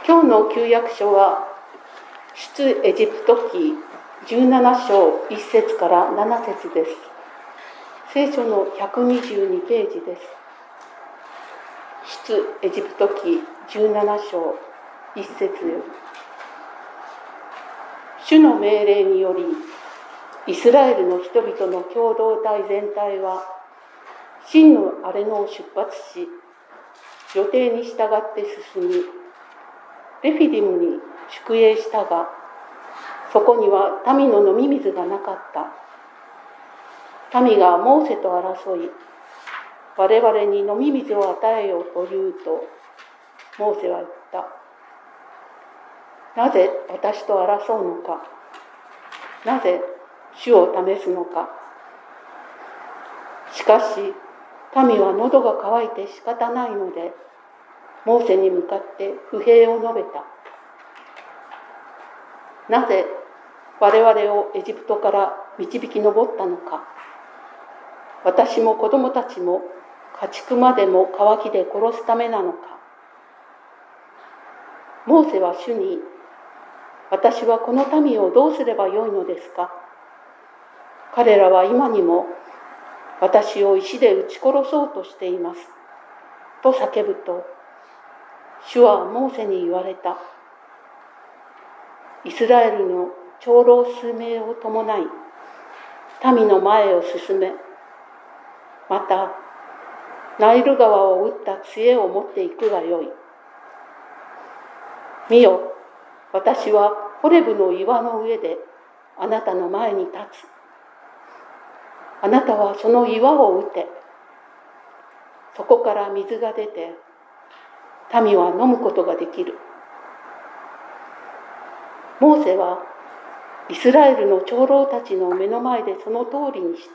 今日の旧約書は出エジプト記17章1節から7節です。聖書の122ページです。出エジプト記17章1節より、主の命令によりイスラエルの人々の共同体全体は真の荒れ野を出発し、予定に従って進み、レフィディムに宿営したが、そこには民の飲み水がなかった。民がモーセと争い、我々に飲み水を与えようと言うと、モーセは言った。なぜ私と争うのか。なぜ主を試すのか。しかし、民は喉が渇いて仕方ないので、モーセに向かって不平を述べた。なぜ我々をエジプトから導き上ったのか。私も子供たちも家畜までも渇きで殺すためなのか。モーセは主に、私はこの民をどうすればよいのですか。彼らは今にも私を石で撃ち殺そうとしています。と叫ぶと、主はモーセに言われた。イスラエルの長老数名を伴い、民の前を進め、また、ナイル川を打った杖を持っていくがよい。見よ、私はホレブの岩の上であなたの前に立つ。あなたはその岩を打て。そこから水が出て、民は飲むことができる。モーセはイスラエルの長老たちの目の前でその通りにした。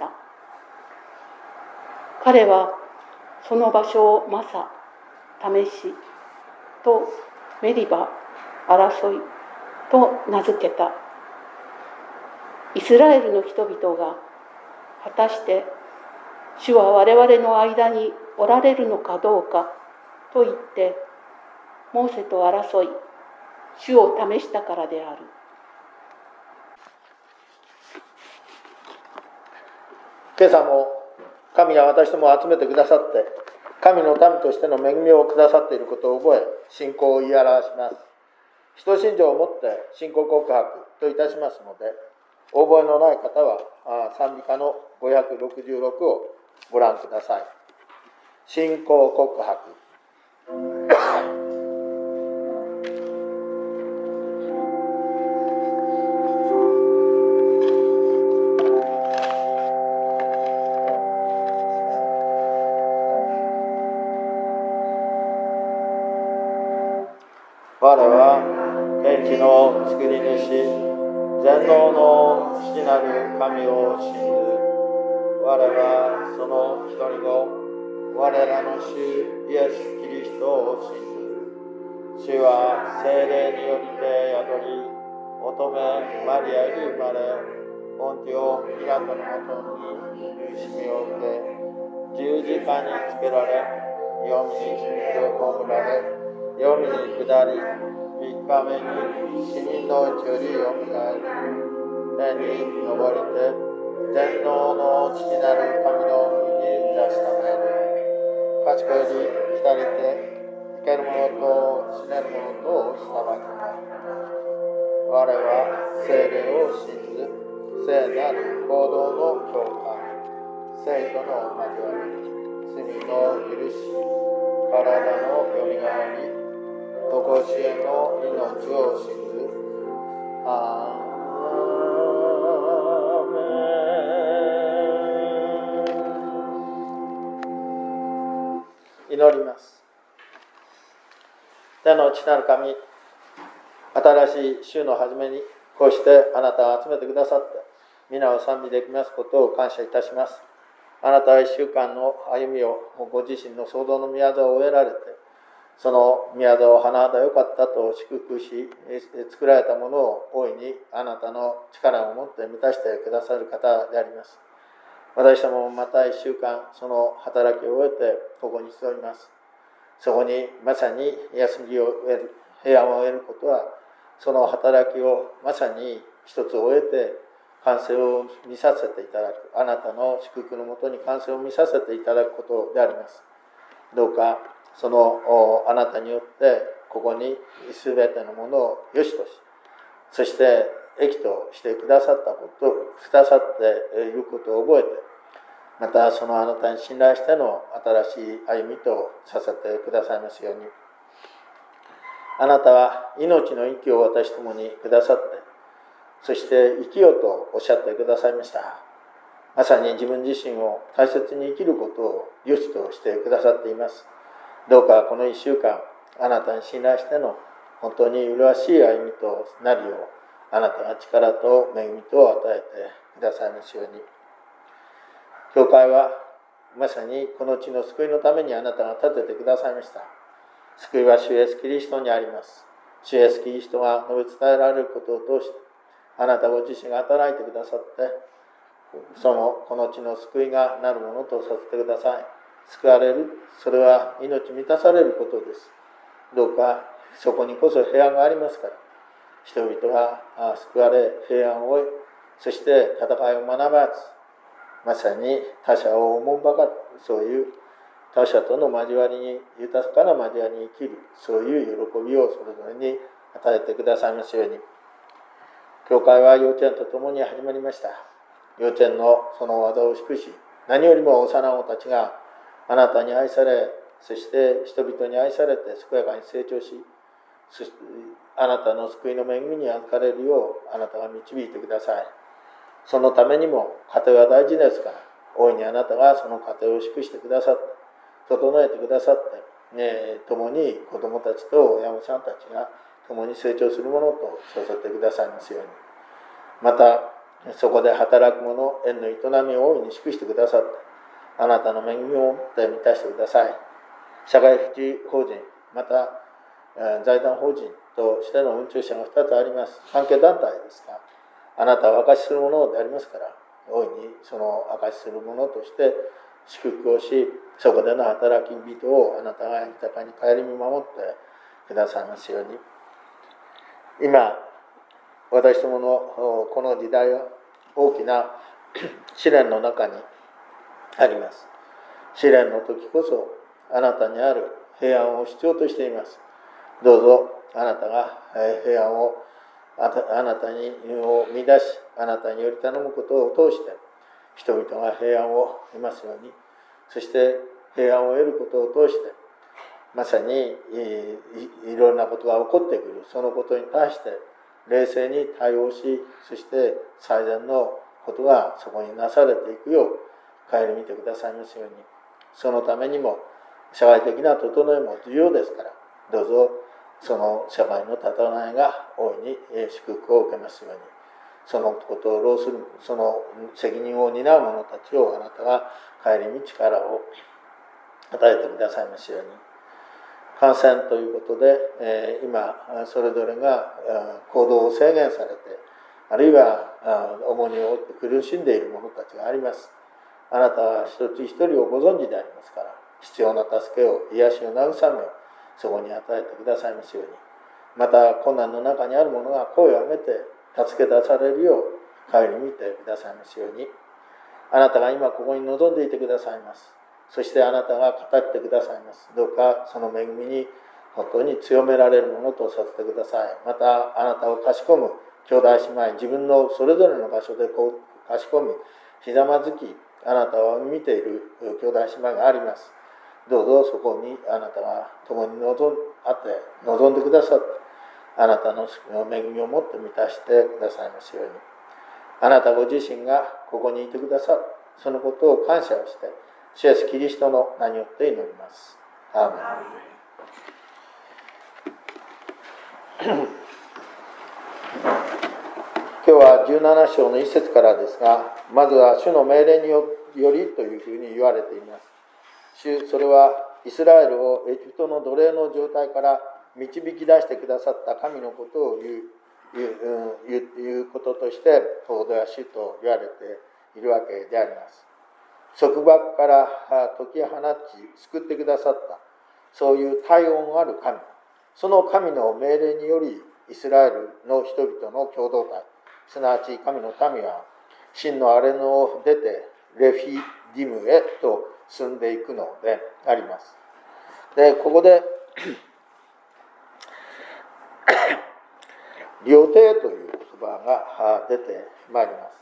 彼はその場所をマサ、試しとメリバ、争いと名付けた。イスラエルの人々が果たして主は我々の間におられるのかどうかと言ってモーセと争い、主を試したからである。 今朝も神が私どもを集めてくださって、神の民としての恵みをくださっていることを覚え、信仰を言い表します。使徒信条をもって信仰告白といたしますので、覚えのない方は賛美歌の566をご覧ください。信仰告白。我は天地の作り主、全能の父なる神を信ず。我はその一人子、我らの主イエス・キリストを信ず。主は聖霊によりて宿り、乙女マリアに生まれ、ポンティオ・ピラトのもとに苦しみを受け、十字架につけられ、黄泉に葬られ、黄泉に下り、3日目に死人のうちよりよみがえり、天に昇りて、全能の父なる神の国に座しためる。賢いに来りて、生ける者と死ねる者と裁きます。我は聖霊を信ず、聖なる行動の教会、聖徒の交わり、罪の許し、体のよみがえり、とこしえの命を信ず。アーメン。祈ります。天の父なる神、新しい週の初めにこうしてあなたを集めてくださって皆を賛美できますことを感謝いたします。あなたは1週間の歩みをご自身の創造の宮座を終えられて、その宮座を甚だ良かったと祝福し、作られたものを大いにあなたの力を持って満たしてくださる方であります。私どももまた1週間その働きを終えてここに集います。そこにまさに休みを得る平安を得ることは、その働きをまさに一つ終えて完成を見させていただく、あなたの祝福のもとに完成を見させていただくことであります。どうかそのあなたによってここに全てのものを良しとし、そして益としてくださっていることを覚えて、またそのあなたに信頼しての新しい歩みとさせてくださいますように。あなたは命の息を私ともにくださって、そして生きようとおっしゃってくださいました。まさに自分自身を大切に生きることを良しとしてくださっています。どうかこの1週間、あなたに信頼しての本当に麗しい歩みとなるよう、あなたが力と恵みとを与えてくださいますように。教会はまさにこの地の救いのためにあなたが立ててくださいました。救いは主イエスキリストにあります。主イエスキリストが述べ伝えられることを通して、あなたご自身が働いてくださって、この地の救いがなるものとさせてください。救われる、それは命満たされることです。どうかそこにこそ平安がありますから、人々が救われ平安を得、そして戦いを学ばず、まさに他者をおもんばかる、そういう他者との交わりに、豊かな交わりに生きる、そういう喜びをそれぞれに与えてくださいますように。教会は幼稚園とともに始まりました。幼稚園のその技を祝し、何よりも幼子たちがあなたに愛され、そして人々に愛されて健やかに成長し、そしてあなたの救いの恵みに預かれるようあなたが導いてください。そのためにも家庭は大事ですから、大いにあなたがその家庭を祝してくださって、整えてくださって、共に子供たちと親御さんたちが共に成長するものとさせてくださいますように。またそこで働く者、縁の営みを大いに祝してくださって、あなたの恵みを持って満たしてください。社会福祉法人、また財団法人としての運中者が2つあります。関係団体ですが、あなたは証しするものでありますから、大いにその証しするものとして祝福をし、そこでの働き人をあなたが豊かに顧み守ってくださいますように。今私どものこの時代は大きな試練の中にあります。試練の時こそあなたにある平安を必要としています。どうぞあなたが平安をあなたにを見出し、あなたにより頼むことを通して人々が平安を得ますように。そして平安を得ることを通して、まさにいろんなことが起こってくる、そのことに対して冷静に対応し、そして最善のことがそこになされていくよう顧みてくださいますように。そのためにも社会的な整えも重要ですから、どうぞその社会の整えが大いに祝福を受けますように。そのことを労する、その責任を担う者たちをあなたが顧み力を与えてくださいますように。感染ということで、今それぞれが行動を制限されて、あるいは重荷を負って苦しんでいる者たちがあります。あなたは一つ一人をご存知でありますから、必要な助けを、癒しを、慰めをそこに与えてくださいますように。また困難の中にある者が声を上げて助け出されるよう顧みてくださいますように。あなたが今ここに臨んでいてくださいます。そしてあなたが語ってくださいます。どうかその恵みに本当に強められるものとさせてください。またあなたをかしこむ兄弟姉妹、自分のそれぞれの場所でかしこみ、ひざまずき、あなたを見ている兄弟姉妹があります。どうぞそこにあなたが共に望んでくださって、あなたの恵みをもって満たしてくださいますように。あなたご自身がここにいてくださる、そのことを感謝をして、主イエスキリストの名によって祈ります。アーメン。今日は17章の1節からですが、まずは主の命令によりというふうに言われています。それはイスラエルをエジプトの奴隷の状態から導き出してくださった神のことを言うこととして、ここでは主と言われているわけであります。束縛から解き放ち救ってくださった、そういう体温ある神、 その神の命令によりイスラエルの人々の共同体、すなわち神の民は真のアレノを出てレフィディムへと進んでいくのであります。で、ここで料亭という言葉が出てまいります。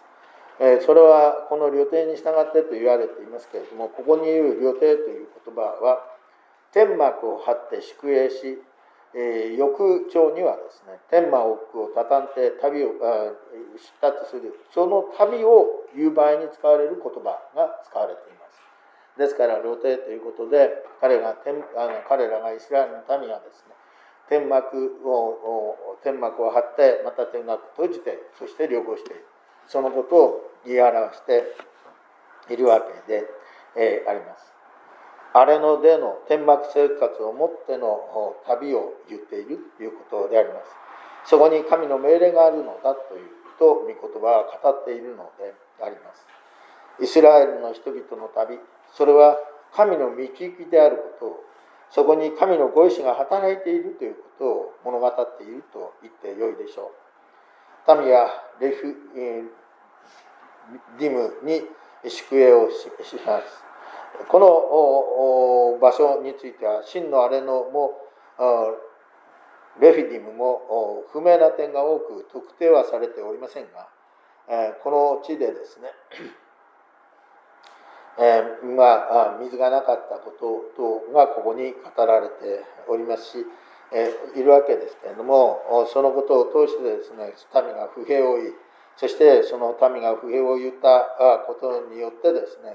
それはこの料亭に従ってと言われていますけれども、ここに言う料亭という言葉は天幕を張って宿営し、翌朝にはですね、天幕を畳んで旅を出立する、その旅を言う場合に使われる言葉が使われています。ですから料亭ということで、彼らがイスラエルの民がですね、天幕を張って、また天幕を閉じて、そして旅行している、そのことを言い表しているわけであります。アレノでの天幕生活をもっての旅を言っているということであります。そこに神の命令があるのだというと御言葉は語っているのであります。イスラエルの人々の旅、それは神の導きであることを、そこに神のご意志が働いているということを物語っていると言ってよいでしょう。民はレフディムに宿営をします。この場所については真のアレノもレフィディムも不明な点が多く特定はされておりませんが、この地でですね、水がなかったこと等がここに語られておりますし、いるわけですけれども、そのことを通してですね、民が不平を言い、そしてその民が不平を言ったことによってですね、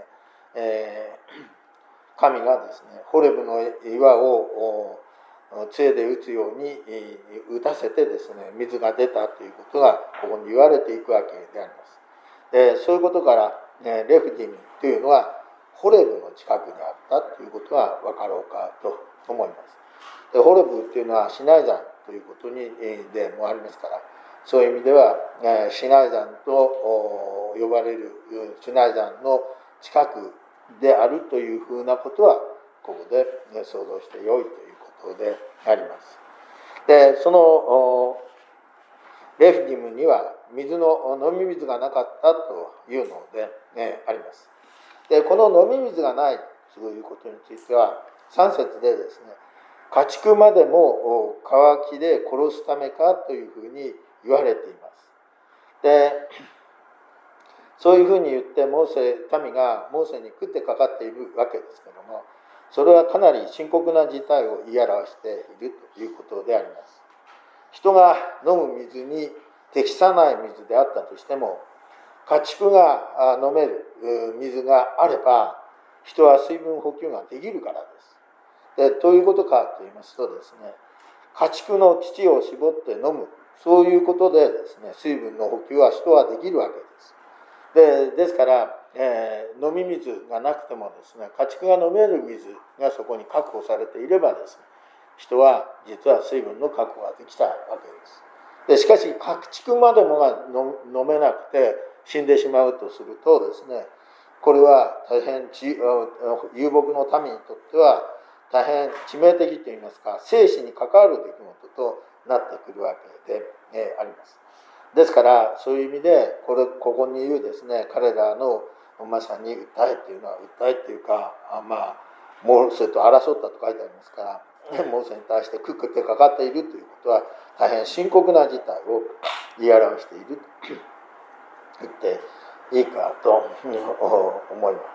神がですね、ホレブの岩を杖で打つように打たせてですね、水が出たということがここに言われていくわけであります。で、そういうことからレフディムというのはホレブの近くにあったということが分かろうかと思います。で、ホレブというのはシナイ山ということにでもありますから、そういう意味ではシナイ山と呼ばれるシナイ山の近くであるというふうなことはここで想像してよいということであります。で、そのレフディムには水の飲み水がなかったというので、あります。で、この飲み水がないということについては3節でですね、家畜までも渇きで殺すためかというふうに言われています。で、そういうふうに言って民がモーセに食ってかかっているわけですけども、それはかなり深刻な事態を言い表しているということであります。人が飲む水に適さない水であったとしても、家畜が飲める水があれば、人は水分補給ができるからです。で、どういうことかと言いますとですね、家畜の乳を絞って飲む、そういうことでですね、水分の補給は人はできるわけです。ですから、飲み水がなくてもですね、家畜が飲める水がそこに確保されていればですね、人は実は水分の確保ができたわけです。で、しかし家畜までもが飲めなくて死んでしまうとするとですね、これは大変遊牧の民にとっては大変致命的といいますか、生死に関わる出来事となってくるわけであります。ですからそういう意味でここに言うですね、彼らのまさに訴えっていうのは訴えっていうか、モーセと争ったと書いてありますから、モーセに対して食ってかかっているということは大変深刻な事態を言い表していると言っていいかと思います。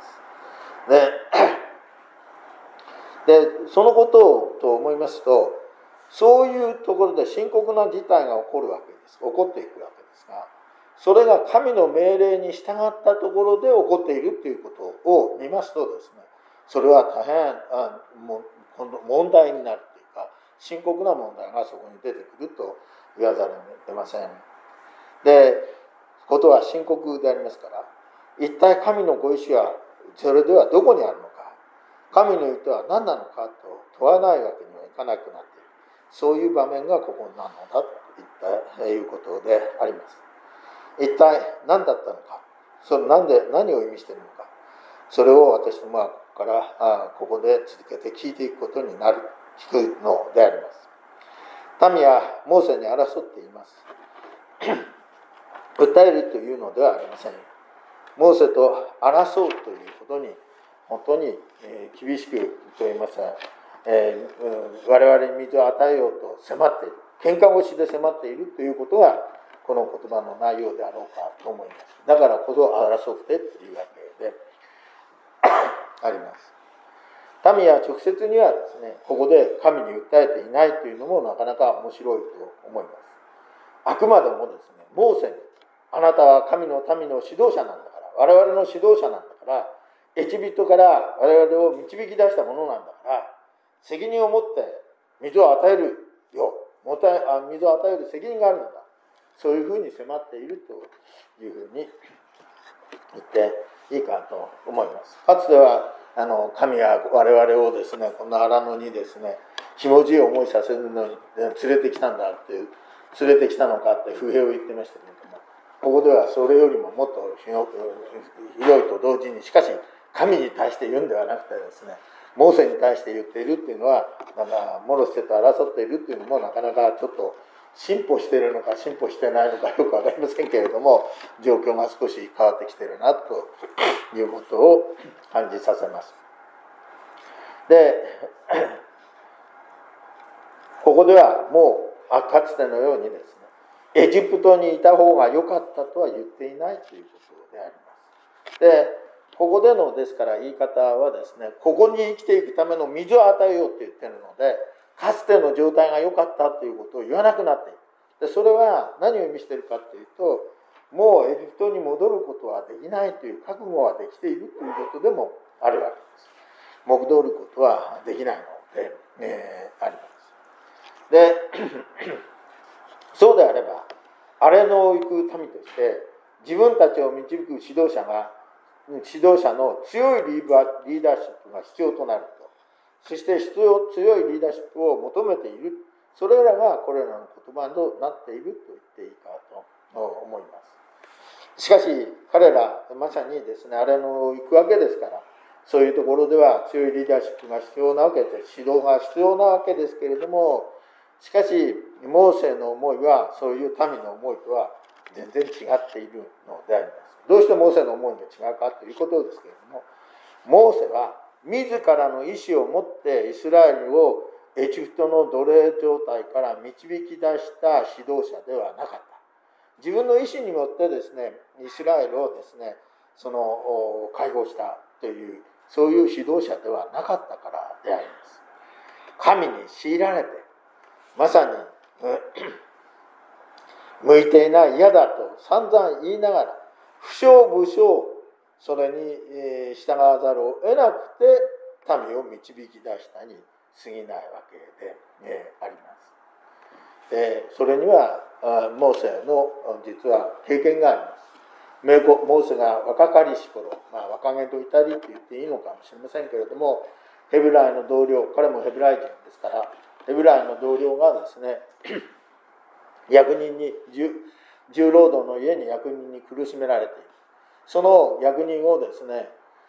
で、そのことをと思いますと、そういうところで深刻な事態が起こるわけです。起こっていくわけですが、それが神の命令に従ったところで起こっているということを見ますとですね、それは大変問題になるというか、深刻な問題がそこに出てくると言わざるを得ません。で、ことは深刻でありますから、一体神のご意志はそれではどこにあるのか、神の意図は何なのかと問わないわけにはいかなくなっている。そういう場面がここなのだといったいうことであります。一体何だったのか、何を意味しているのか、それを私どもはここからここで続けて聞いていくことになる、聞くのであります。 民はモーセに争っています。訴えるというのではありません。モーセと争うということに本当に厳しくと言いますか、我々に水を与えようと迫っている、喧嘩腰で迫っているということがこの言葉の内容であろうかと思います。だからこそ争ってというわけであります。民は直接にはですね、ここで神に訴えていないというのもなかなか面白いと思います。あくまでもですね、モーセに、あなたは神の民の指導者なんだから、我々の指導者なんだから、エジプトから我々を導き出したものなんだから、責任を持って水を与えるよ、水を与える責任があるんだ。そういうふうに迫っているというふうに言っていいかと思います。かつては神が我々をですね、この荒野にですね、ひもじい思いさせるのに連れてきたんだっていう、連れてきたのかって不平を言ってましたけれども、ここではそれよりももっとひどいと同時に、しかし神に対して言うんではなくてですね、モーセに対して言っているっていうのは、モロセと争っているっていうのもなかなかちょっと進歩しているのか進歩してないのかよく分かりませんけれども、状況が少し変わってきているなということを感じさせます。で、ここではもうかつてのようにですね、エジプトにいた方が良かったとは言っていないということであります。で、ここでのですから言い方はですね、ここに生きていくための水を与えようと言っているので、かつての状態が良かったということを言わなくなっている。で、それは何を意味しているかというと、もうエジプトに戻ることはできないという覚悟はできているということでもあるわけです。戻ることはできないので、あります。で、そうであれば、荒れ野を行く民として自分たちを導く指導者の強いリーダーシップが必要となると。そして強いリーダーシップを求めている。それらがこれらの言葉となっていると言っていいかと思います。しかし彼らまさにですね、荒れ野を行くわけですから、そういうところでは強いリーダーシップが必要なわけで、指導が必要なわけですけれども、しかしモーセの思いはそういう民の思いとは全然違っているのであります。どうしてモーセの思いが違うかということですけれども、モーセは自らの意思を持ってイスラエルをエジプトの奴隷状態から導き出した指導者ではなかった。自分の意思によってですね、イスラエルをですね、解放したという、そういう指導者ではなかったからであります。神に強いられて、まさに向いていない、嫌だと散々言いながら、不祥不祥、それに従わざるを得なくて民を導き出したに過ぎないわけであります。それにはモーセの実は経験があります。モーセが若かりし頃、若気と至りと言っていいのかもしれませんけれども、ヘブライの同僚、彼もヘブライ人ですから、ヘブライの同僚がですね、役人に、重労働の家に役人に苦しめられている。その役人をですね、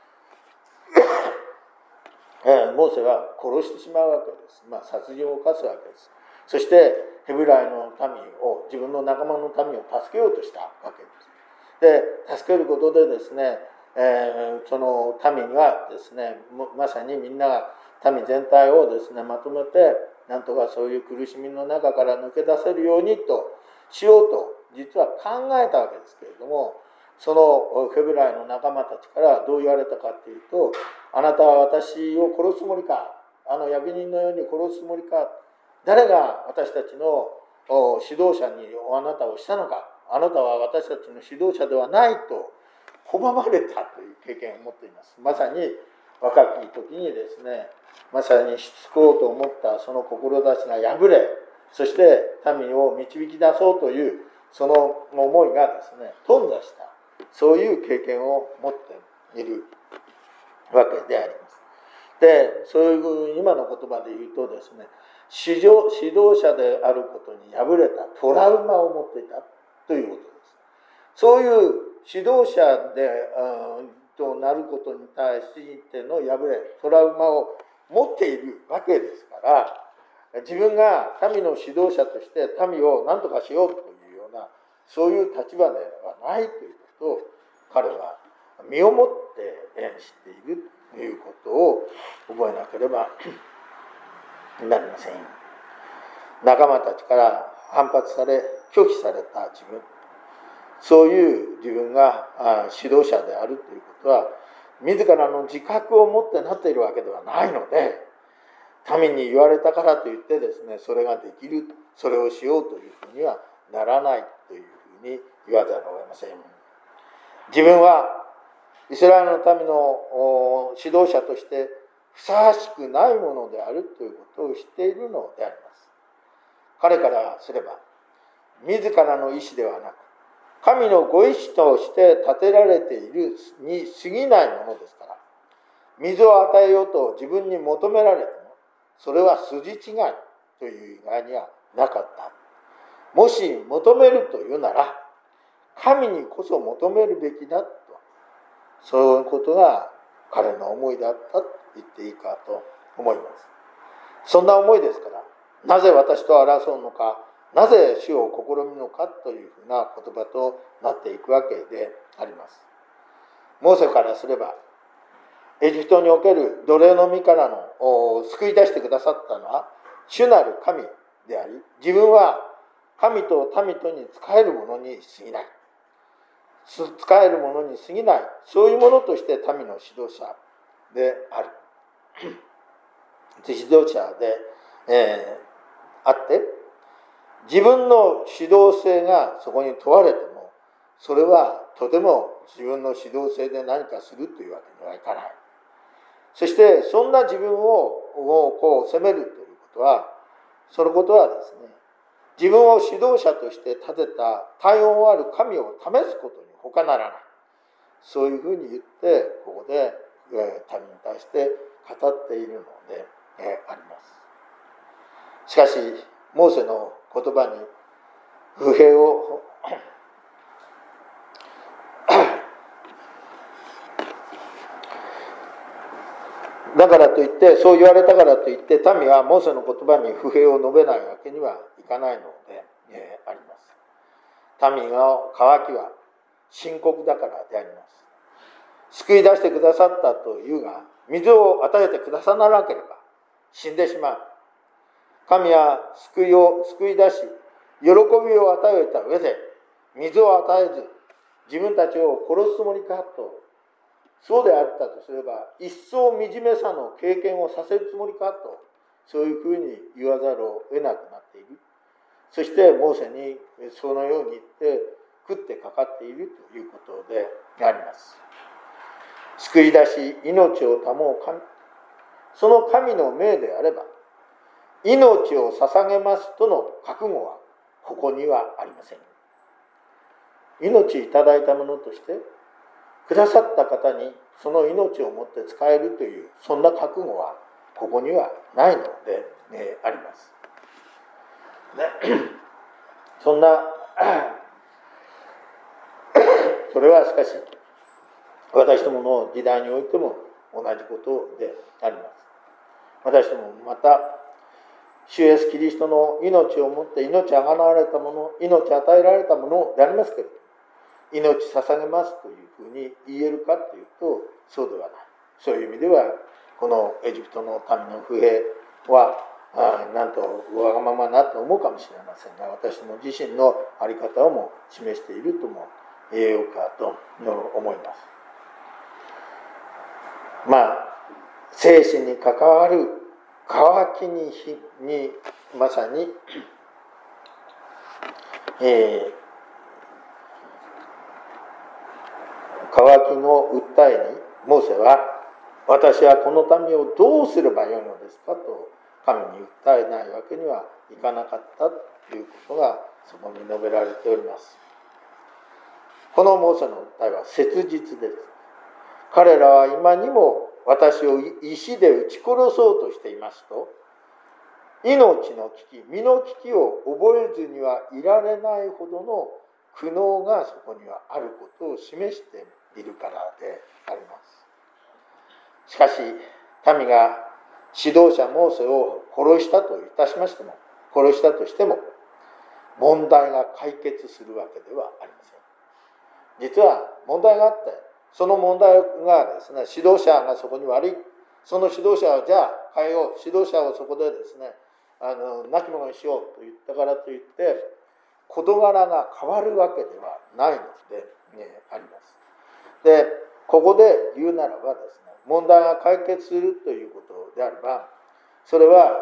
モーセは殺してしまうわけです。殺人を犯すわけです。そしてヘブライの民を、自分の仲間の民を助けようとしたわけです。で、助けることでですね、その民がですね、まさにみんなが民全体をですねまとめて、なんとかそういう苦しみの中から抜け出せるようにとしようと実は考えたわけですけれども、そのヘブライの仲間たちからどう言われたかというと、あなたは私を殺すつもりか、役人のように殺すつもりか、誰が私たちの指導者にあなたをしたのか、あなたは私たちの指導者ではないと拒まれたという経験を持っています。まさに若き時にですね、まさにしつこうと思ったその志が破れ、そして民を導き出そうというその思いがですね頓挫した、そういう経験を持っているわけであります。で、そういう今の言葉で言うとですね、指導者であることに敗れたトラウマを持っていたということです。そういう指導者でとなることに対しての敗れ、トラウマを持っているわけですから、 自分が民の指導者として民を何とかしようというようなそういう立場ではないということを彼は身をもって知っているということを覚えなければなりません。仲間たちから反発され拒否された自分、そういう自分が指導者であるということは自らの自覚を持ってなっているわけではないので、民に言われたからといってですね、それができる、それをしようというふうにはならないというふうに言わざるを得ません。自分はイスラエルの民の指導者としてふさわしくないものであるということを知っているのであります。彼からすれば自らの意思ではなく神のご意思として立てられているに過ぎないものですから、水を与えようと自分に求められてもそれは筋違いという以外にはなかった。もし求めるというなら神にこそ求めるべきだと、そういうことが彼の思いだったと言っていいかと思います。そんな思いですから、なぜ私と争うのか、なぜ主を試みるのかというふうな言葉となっていくわけであります。モーセからすればエジプトにおける奴隷の身からの救い出してくださったのは主なる神であり、自分は神と民とに仕えるものに過ぎない、仕えるものに過ぎない、そういうものとして民の指導者である指導者で、あって、自分の指導性がそこに問われてもそれはとても自分の指導性で何かするというわけにはいかない。そしてそんな自分をこう責めるということは、そのことはですね、自分を指導者として立てた体温ある神を試すことに他ならない、そういうふうに言ってここで民に対して語っているのであります。しかしモーセの言葉に不平をだからといって、そう言われたからといって民はモーセの言葉に不平を述べないわけにはいかないのであります。民の渇きは深刻だからであります。救い出してくださったというが、水を与えてくださらなければ死んでしまう。神は救い出し喜びを与えた上で水を与えず自分たちを殺すつもりかと、そうであったとすれば一層惨めさの経験をさせるつもりかと、そういうふうに言わざるを得なくなっている。そしてモーセにそのように言って食ってかかっているということであります。救い出し命を保う神、その神の命であれば命を捧げますとの覚悟はここにはありません。命いただいたものとしてくださった方にその命をもって使えるという、そんな覚悟はここにはないので、あります。そんなそれはしかし私どもの時代においても同じことであります。私どもまた主イエスキリストの命をもって命あがなわれたもの、命与えられたものでありますけれど、命捧げますというふうに言えるかというとそうではない。そういう意味ではこのエジプトの民の不平はなんとわがままなと思うかもしれませんが、私ども自身の在り方をも示しているとも言えようかと思います。生死に関わる渇きにまさに、渇きの訴えにモーセは私はこの民をどうすればよいのですかと神に訴えないわけにはいかなかったということがそこに述べられております。このモーセの訴えは切実です。彼らは今にも私を石で撃ち殺そうとしていますと、命の危機、身の危機を覚えずにはいられないほどの苦悩がそこにはあることを示しているからであります。しかし民が指導者モーセを殺したとしても問題が解決するわけではありません。実は問題があって、その問題がですね、指導者がそこに悪い、その指導者をじゃあ変えよう、指導者をそこでですね、亡き者にしようと言ったからといって事柄が変わるわけではないので、あります。で、ここで言うならばですね、問題が解決するということであれば、それは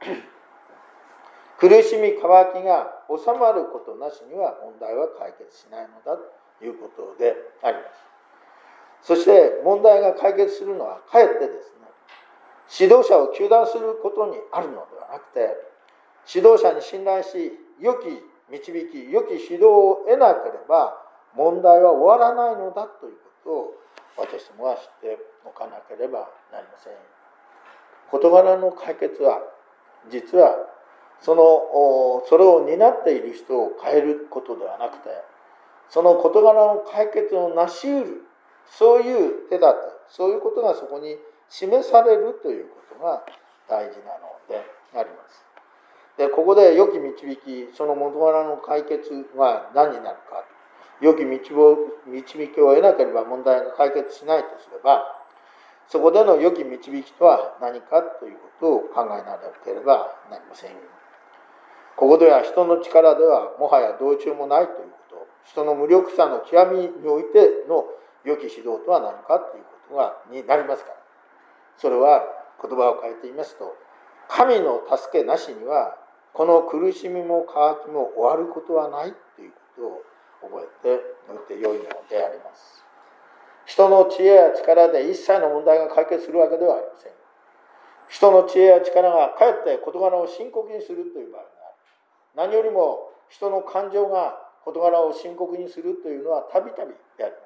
苦しみ渇きが収まることなしには問題は解決しないのだということであります。そして問題が解決するのはかえってですね、指導者を糾弾することにあるのではなくて、指導者に信頼し、良き導き、良き指導を得なければ問題は終わらないのだということを私どもは知っておかなければなりません。事柄の解決は実はそれを担っている人を変えることではなくて、その事柄の解決を成し得る、そういう手立て、そういうことがそこに示されるということが大事なのであります。で、ここで良き導き、その事柄の解決は何になるか、良き導きを得なければ問題が解決しないとすれば、そこでの良き導きとは何かということを考えなければなりません。ここでは人の力ではもはや道中もないということ、人の無力さの極みにおいての良き指導とは何かということになりますから、それは言葉を変えて言いますと、神の助けなしにはこの苦しみも渇きも終わることはないということを覚えておいてよいのであります。人の知恵や力で一切の問題が解決するわけではありません。人の知恵や力がかえって事柄を深刻にするという場合がある。何よりも人の感情が事柄を深刻にするというのはたびたびであります。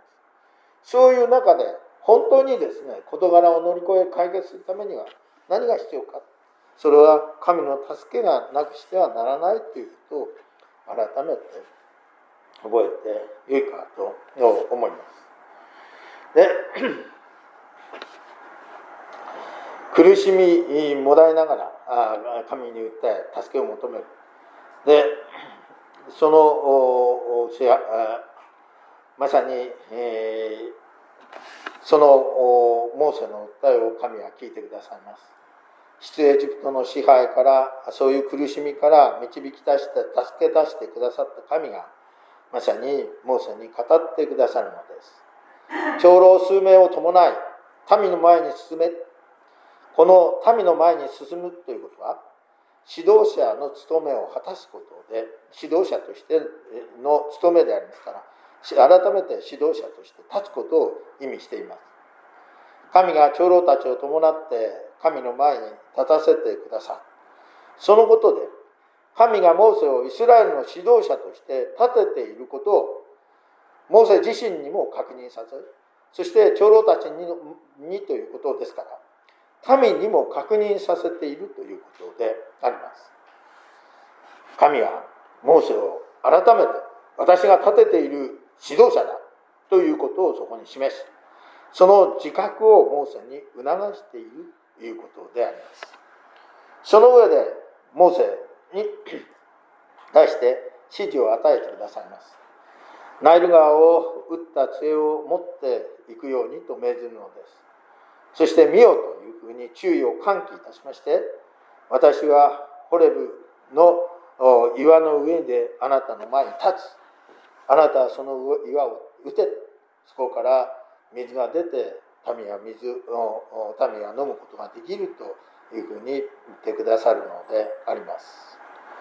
そういう中で本当にですね、事柄を乗り越え解決するためには何が必要か。それは神の助けがなくしてはならないということを改めて覚えてよいかと思います。で、苦しみもだえながら神に訴え助けを求める。で、そのまさに、そのモーセの訴えを神は聞いてくださいます。出エジプトの支配から、そういう苦しみから導き出して、助け出してくださった神が、まさにモーセに語ってくださるのです。長老数名を伴い、民の前に進め。この民の前に進むということは、指導者の務めを果たすことで、指導者としての務めでありますから、改めて指導者として立つことを意味しています。神が長老たちを伴って神の前に立たせてくださる。そのことで神がモーセをイスラエルの指導者として立てていることをモーセ自身にも確認させ、そして長老たちにということですから民にも確認させているということであります。神はモーセを改めて私が立てている指導者だということをそこに示し、その自覚をモーセに促しているということであります。その上でモーセに対して指示を与えてくださいます。ナイル川を打った杖を持っていくようにと命ずるのです。そして見よというふうに注意を喚起いたしまして、私はホレブの岩の上であなたの前に立つ。あなたはその岩を打て。そこから水が出て民は飲むことができるというふうに言ってくださるのであります。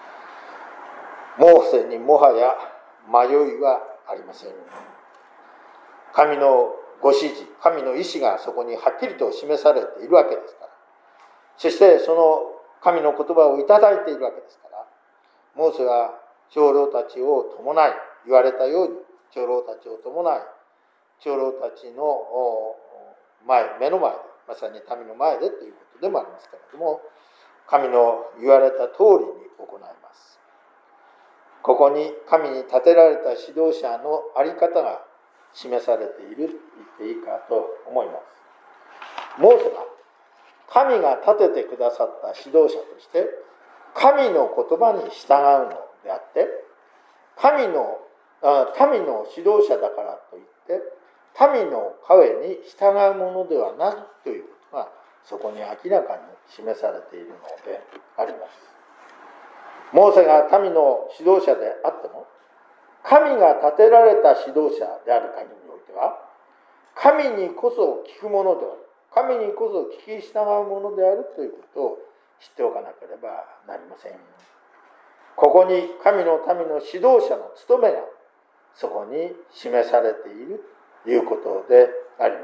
モーセにもはや迷いはありません。神のご指示、神の意志がそこにはっきりと示されているわけですから、そしてその神の言葉をいただいているわけですから、モーセは長老たちを伴い、言われたように長老たちを伴い、長老たちの目の前で、まさに民の前でということでもありますけれども、神の言われた通りに行います。ここに神に立てられた指導者の在り方が示されていると言っていいかと思います。モーセは神が立ててくださった指導者として神の言葉に従うのであって、民の指導者だからといって民の声に従うものではないということがそこに明らかに示されているのであります。モーセが民の指導者であっても、神が立てられた指導者である限りにおいては、神にこそ聞くものである、神にこそ聞き従うものであるということを知っておかなければなりません。ここに神の民の指導者の務めがそこに示されているということであります。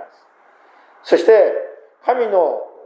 そして神に従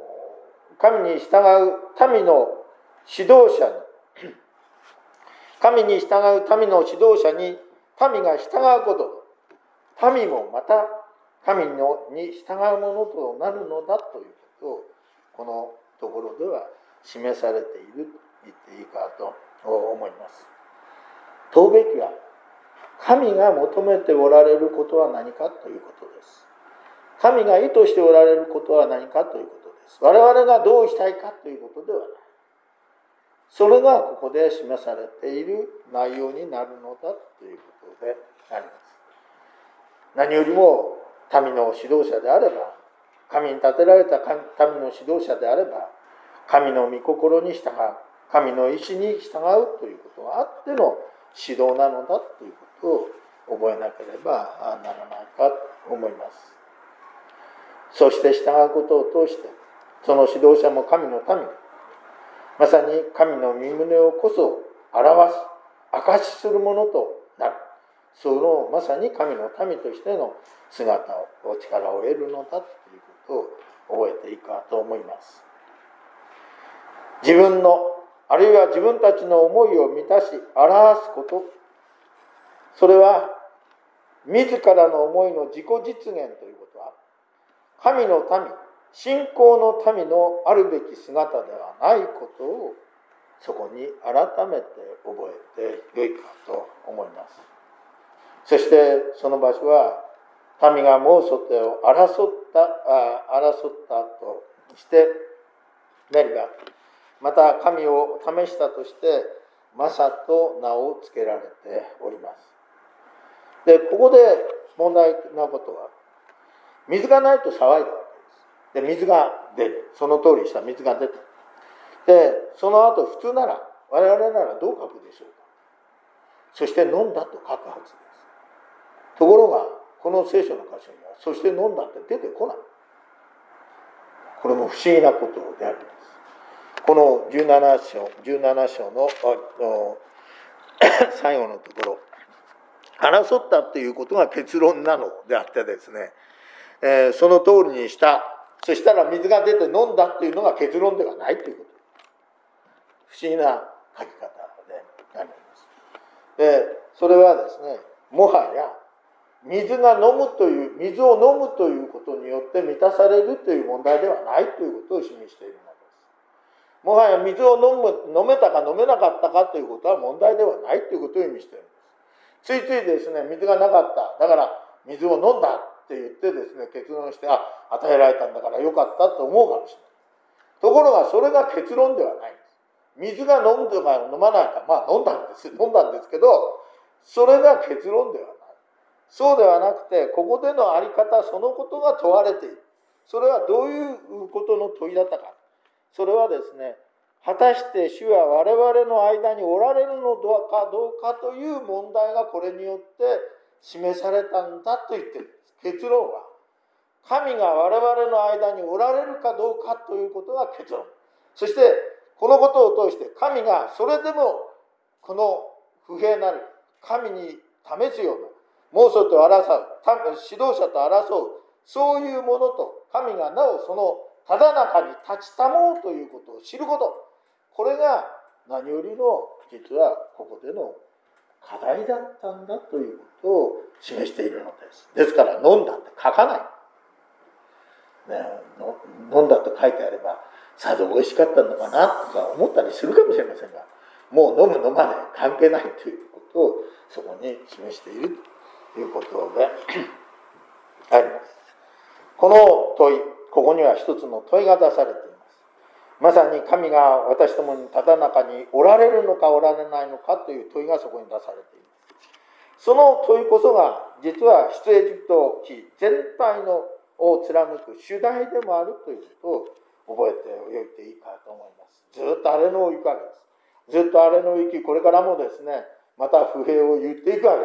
う民の指導者に、神に従う民の指導者に民が従うことで、民もまた神に従うものとなるのだということをこのところでは示されていると言っていいかと思います。問うべきは神が求めておられることは何かということです。神が意図しておられることは何かということです。我々がどうしたいかということではない。それがここで示されている内容になるのだということであります。何よりも民の指導者であれば、神に立てられた民の指導者であれば、神の御心に従う、神の意志に従うということがあっての指導なのだということを覚えなければならないかと思います。そして従うことを通して、その指導者も神の民、まさに神の御胸をこそ表す、証しするものとなる。そのまさに神の民としての姿を、力を得るのだということを覚えていいかと思います。自分の、あるいは自分たちの思いを満たし表すこと、それは自らの思いの自己実現ということは、神の民、信仰の民のあるべき姿ではないことをそこに改めて覚えてよいかと思います。そしてその場所は民がモーセを争ったとしてメリバ、また神を試したとしてマサと名を付けられております。で、ここで問題なことは、水がないと騒いだわけです。で、水が出る。その通りした水が出た。で、その後普通なら、我々ならどう書くでしょうか。そして飲んだと書くはずです。ところが、この聖書の箇所には、そして飲んだって出てこない。これも不思議なことであります。この17章の最後のところ、争ったということが結論なのであってですね、その通りにした、そしたら水が出て飲んだというのが結論ではないということ。不思議な書き方であります。で、それはですね、もはや水を飲むということによって満たされるという問題ではないということを示しているのです。もはや水を飲めたか飲めなかったかということは問題ではないということを意味しているんです。ついついですね、水がなかった、だから水を飲んだって言ってですね、結論して、与えられたんだからよかったと思うかもしれない。ところがそれが結論ではないんです。水が飲むとか飲まないか、飲んだんですけど、それが結論ではない。そうではなくて、ここでのあり方そのことが問われている。それはどういうことの問いだったか。それはですね、果たして主は我々の間におられるのかどうかという問題がこれによって示されたんだと言っているんです。結論は、神が我々の間におられるかどうかということが結論。そして、このことを通して神がそれでもこの不平なる神に試すような、モーセと争う、指導者と争う、そういうものと神がなおそのただ中に立ちたもうということを知ること、これが何よりの実はここでの課題だったんだということを示しているのです。ですから飲んだって書かない、飲んだと書いてあればさぞ美味しかったのかなとか思ったりするかもしれませんが、もう飲む飲まない関係ないということをそこに示しているということであります。この問い、ここには一つの問いが出されています。 まさに神が私どもにただ中におられるのかおられないのかという問いがそこに出されています。その問いこそが実は出エジプト記全体のを貫く主題でもあるということを覚えておいていいかと思います。ずっと荒れの行くわけです。ずっと荒れの行き、これからもですね、また不平を言っていくわけです。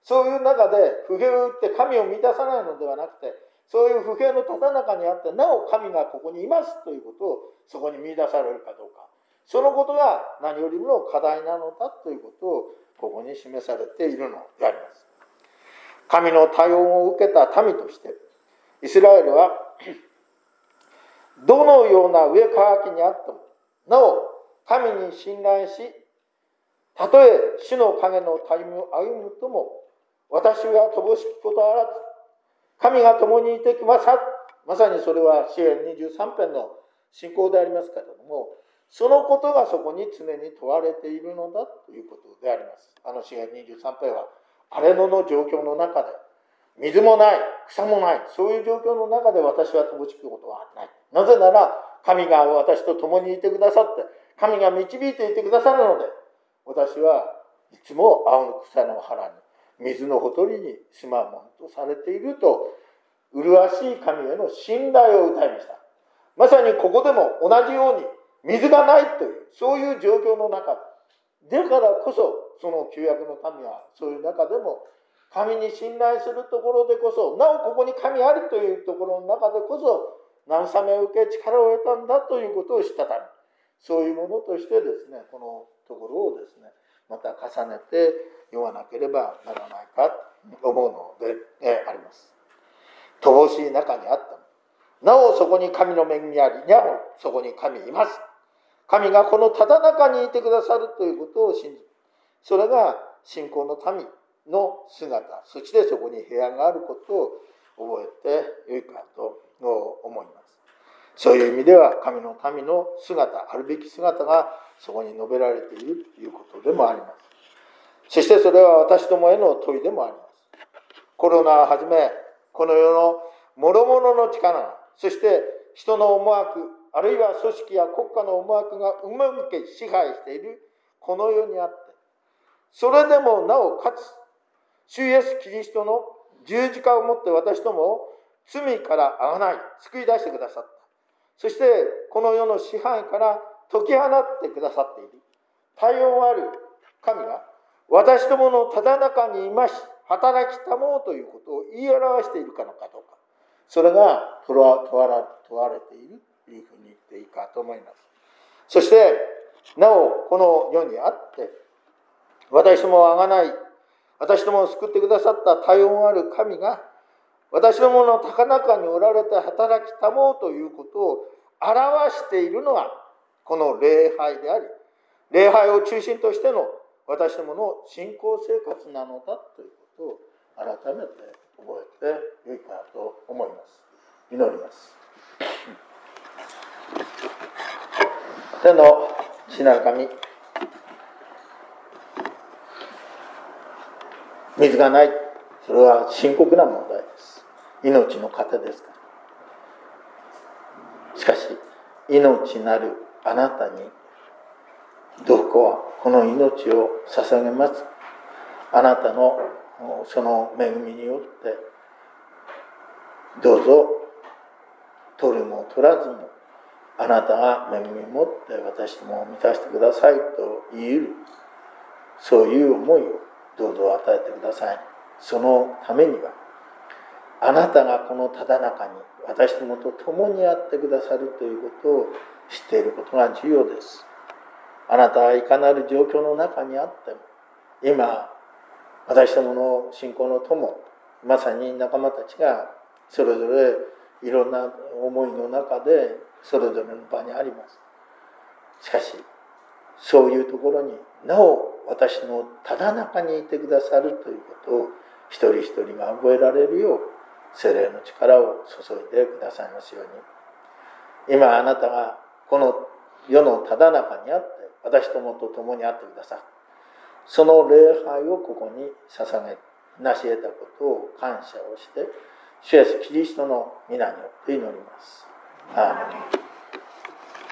そういう中で不平を言って神を満たさないのではなくて、そういう不平のただ中にあってなお神がここにいますということをそこに見出されるかどうか、そのことが何よりも課題なのだということをここに示されているのであります。神の対応を受けた民としてイスラエルはどのような上渇きにあってもなお神に信頼したとえ死の影の歩みを歩むとも私は乏しきことあらず神が共にいてくださる。まさにそれは詩編23編の信仰でありますけれども、そのことがそこに常に問われているのだということであります。詩編23編は荒れ野の状況の中で水もない草もない、そういう状況の中で私は乏しくことはない。なぜなら神が私と共にいてくださって神が導いていてくださるので、私はいつも青の草の原に水のほとりに住まうものとされていると麗しい神への信頼を歌いました。まさにここでも同じように水がないというそういう状況の中で、だからこそその旧約の民はそういう中でも神に信頼するところでこそ、なおここに神ありというところの中でこそ慰めを受け力を得たんだということを知ったため、そういうものとしてですね、このところをですねまた重ねて読まなければならないかと思うのであります。乏しい中にあってもなおそこに神の恵みあり、なおそこに神います。神がこのただ中にいてくださるということを信じ、それが信仰の民の姿、そしてそこに平安があることを覚えてよいかと思います。そういう意味では神の民の姿、あるべき姿がそこに述べられているということでもあります。そしてそれは私どもへの問いでもあります。コロナをはじめこの世の諸々の力、そして人の思惑、あるいは組織や国家の思惑がうまく支配しているこの世にあって、それでもなおかつ主イエスキリストの十字架をもって私どもを罪からあがない救い出してくださった。そしてこの世の支配から解き放ってくださっている対応ある神が私どものただ中にいまし働きたもうということを言い表しているかどうか、それが問われているというふうに言っていいかと思います。そしてなおこの世にあって私どもをあがない、私どもを救ってくださった対応ある神が私どもの高中におられて働きたもうということを表しているのがこの礼拝であり、礼拝を中心としての私どもの信仰生活なのだということを改めて覚えてよいかと思います。祈ります。天の父なる神、水がない、それは深刻な問題です。命の糧ですから。しかし命なるあなたにどこはこの命を捧げます。あなたのその恵みによってどうぞ取るも取らずもあなたが恵みを持って私どもを満たしてくださいと言える、そういう思いをどうぞ与えてください。そのためにはあなたがこのただ中に私どもと共にあってくださるということを知っていることが重要です。あなたはいかなる状況の中にあっても今私どもの信仰の友、まさに仲間たちがそれぞれいろんな思いの中でそれぞれの場にあります。しかしそういうところになお私のただ中にいてくださるということを一人一人が覚えられるよう聖霊の力を注いでくださいますように、今あなたがこの世のただ中にあって私どもと共にあってくださる、その礼拝をここに捧げ成し得たことを感謝をして主イエスキリストの皆によって祈ります。アーメン。